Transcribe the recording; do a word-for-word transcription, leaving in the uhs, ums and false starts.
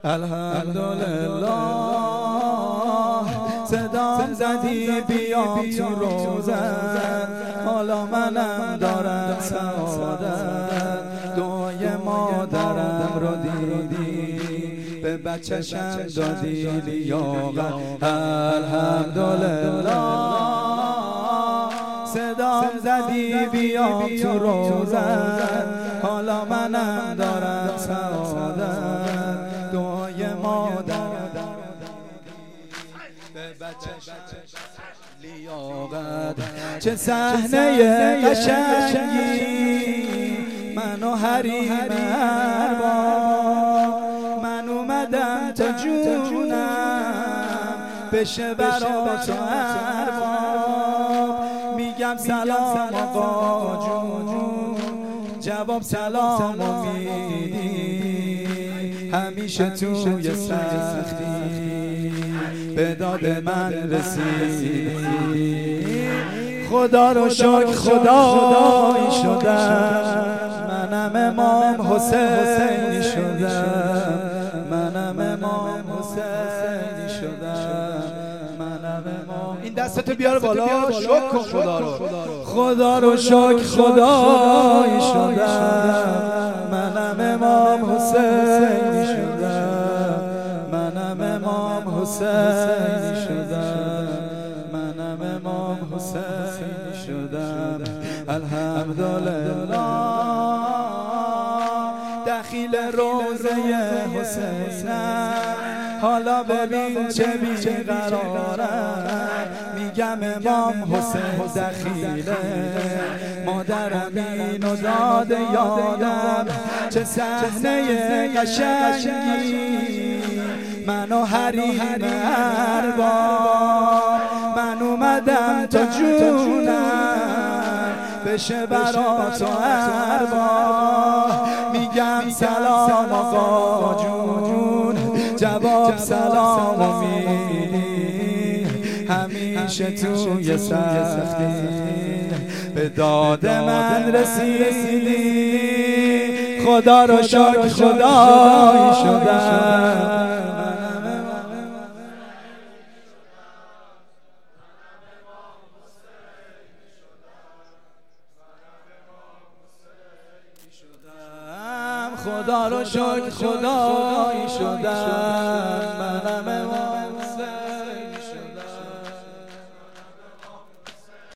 الحمدلله صدام زدی بیام تو روزت، حالا منم دارم سعادت. دعای مادرم رو دیدی، به بچه‌شم دادی لیاقت. الحمدلله صدام زدی بیام تو روزت، حالا منم دارم سعادت. دعای مادر به بچه‌شم لیاقت. چه صحنه قشنگی، من و حریم ارباب، من اومدم تا جونم بشه برا تو ارباب. میگم سلام آقا جون، جواب سلام میدی. همیشه توی سختی به داد من رسیدی. خدا رو شکر خدایی شدم، منم امام حسینی شدم. منم امام حسینی شدم. منم امام. این دستتو بیار بالا، شکر کن خدا رو. خدا رو شکر خدایی شدم، منم امام حسینی شدم. منم امام حسینی شدم. منم امام حسینی شدم. الحمدلله دخیل روزه حسینم، حالا ببین چه بیقرارم. میگم امام حسین دخیله، مادرم اینو داده یادم. چه صحنه قشنگی، من و حریم ارباب، من اومدم تا جونم بشه برا تو ارباب. میگم سلام آقا جون، جواب سلام میدی. همیشه توی سختی به داد من رسیدی. خدا رو شکر خدایی شدم. خدا رو شکر خدایی شدم. منم